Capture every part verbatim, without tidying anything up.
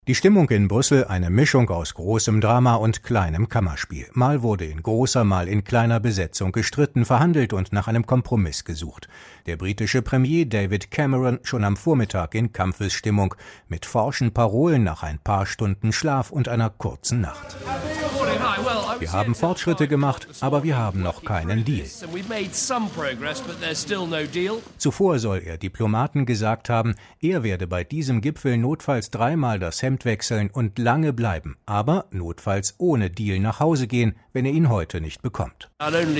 Die Stimmung in Brüssel eine Mischung aus großem Drama und kleinem Kammerspiel. Mal wurde in großer, mal in kleiner Besetzung gestritten, verhandelt und nach einem Kompromiss gesucht. Der britische Premier David Cameron schon am Vormittag in Kampfesstimmung, mit forschen Parolen nach ein paar Stunden Schlaf und einer kurzen Nacht. Wir haben Fortschritte gemacht, aber wir haben noch keinen Deal. Zuvor soll er Diplomaten gesagt haben, er werde bei diesem Gipfel notfalls dreimal das Hemd wechseln und lange bleiben, aber notfalls ohne Deal nach Hause gehen, wenn er ihn heute nicht bekommt.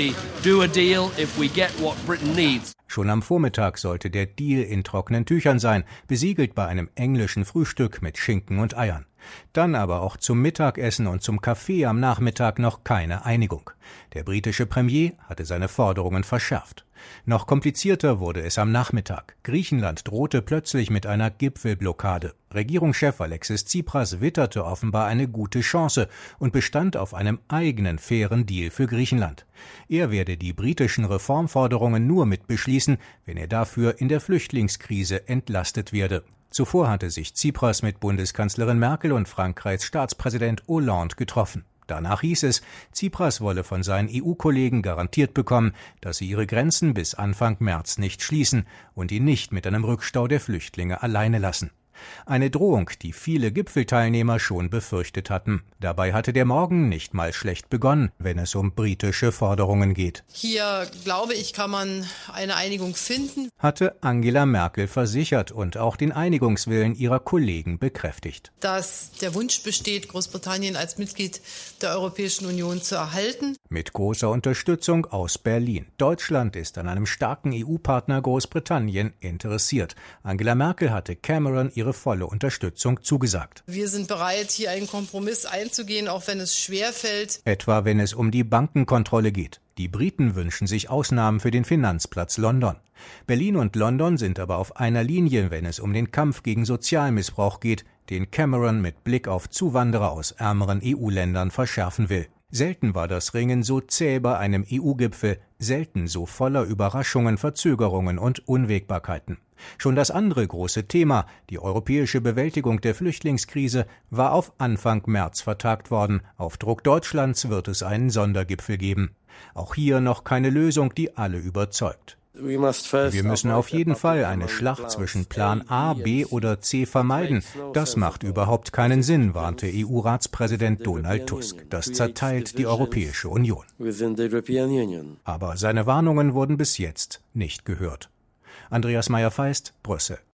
Schon am Vormittag sollte der Deal in trockenen Tüchern sein, besiegelt bei einem englischen Frühstück mit Schinken und Eiern. Dann aber auch zum Mittagessen und zum Kaffee am Nachmittag noch keine Einigung. Der britische Premier hatte seine Forderungen verschärft. Noch komplizierter wurde es am Nachmittag. Griechenland drohte plötzlich mit einer Gipfelblockade. Regierungschef Alexis Tsipras witterte offenbar eine gute Chance und bestand auf einem eigenen fairen Deal für Griechenland. Er werde die britischen Reformforderungen nur mitbeschließen, wenn er dafür in der Flüchtlingskrise entlastet werde. Zuvor hatte sich Tsipras mit Bundeskanzlerin Merkel und Frankreichs Staatspräsident Hollande getroffen. Danach hieß es, Tsipras wolle von seinen E U-Kollegen garantiert bekommen, dass sie ihre Grenzen bis Anfang März nicht schließen und ihn nicht mit einem Rückstau der Flüchtlinge alleine lassen. Eine Drohung, die viele Gipfelteilnehmer schon befürchtet hatten. Dabei hatte der Morgen nicht mal schlecht begonnen, wenn es um britische Forderungen geht. Hier, glaube ich, kann man eine Einigung finden, hatte Angela Merkel versichert und auch den Einigungswillen ihrer Kollegen bekräftigt. Dass der Wunsch besteht, Großbritannien als Mitglied der Europäischen Union zu erhalten. Mit großer Unterstützung aus Berlin. Deutschland ist an einem starken E U-Partner Großbritannien interessiert. Angela Merkel hatte Cameron ihre volle Unterstützung zugesagt. Wir sind bereit, hier einen Kompromiss einzugehen, auch wenn es schwerfällt. Etwa wenn es um die Bankenkontrolle geht. Die Briten wünschen sich Ausnahmen für den Finanzplatz London. Berlin und London sind aber auf einer Linie, wenn es um den Kampf gegen Sozialmissbrauch geht, den Cameron mit Blick auf Zuwanderer aus ärmeren E U-Ländern verschärfen will. Selten war das Ringen so zäh bei einem E U-Gipfel, selten so voller Überraschungen, Verzögerungen und Unwägbarkeiten. Schon das andere große Thema, die europäische Bewältigung der Flüchtlingskrise, war auf Anfang März vertagt worden. Auf Druck Deutschlands wird es einen Sondergipfel geben. Auch hier noch keine Lösung, die alle überzeugt. Wir müssen auf jeden Fall eine Schlacht zwischen Plan A, B oder C vermeiden. Das macht überhaupt keinen Sinn, warnte E U-Ratspräsident Donald Tusk. Das zerteilt die Europäische Union. Aber seine Warnungen wurden bis jetzt nicht gehört. Andreas Meyer-Feist, Brüssel.